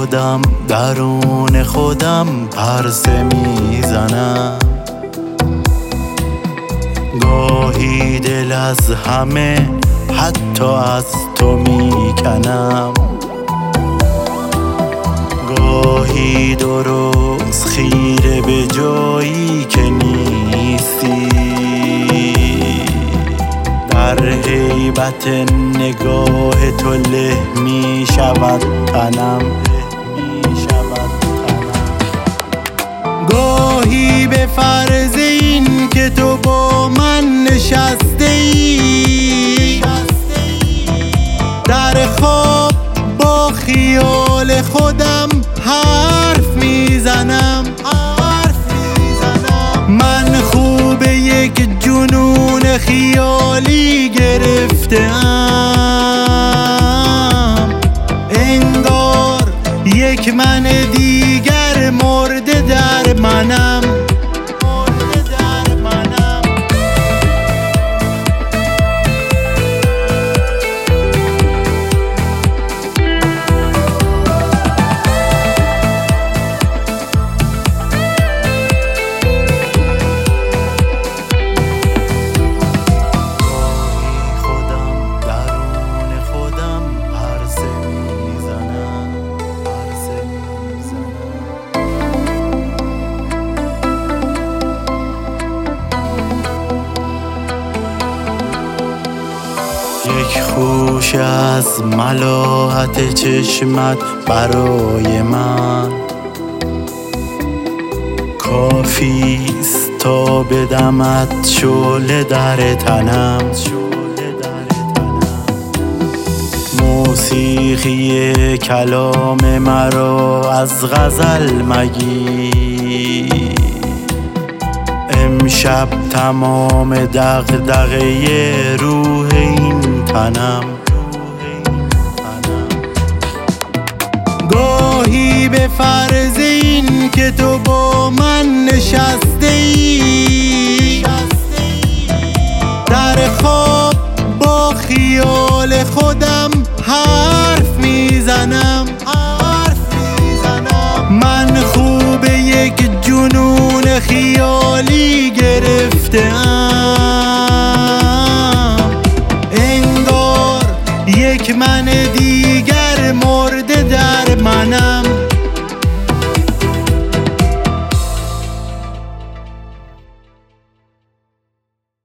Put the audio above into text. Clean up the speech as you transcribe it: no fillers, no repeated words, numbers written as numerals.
خودم درون خودم پرسه میزنم، گاهی دل از همه حتی از تو میکنم، گاهی درست خیره به جایی که نیستی، در هیبت نگاه تو له می شود تنم، گاهی به فرض این که تو با من نشسته ای، در خواب با خیال خودم حرف میزنم، من خوب یک جنون خیالی گرفتم، انگار یک من دیگر مرده در منم. یک خوش از ملاحت چشمت برای من کافیست تا بدمت شعله در تنم، موسیقی کلام مرا از غزل مگیر، امشب تمام دغدغه روح این تنم، گاهی به فرض این که تو با من نشسته ای، در خواب با خیال خودم حرف میزنم، من خوب یک جنون خیالی گرفتم، انگار یک من دیگر مرده در منم.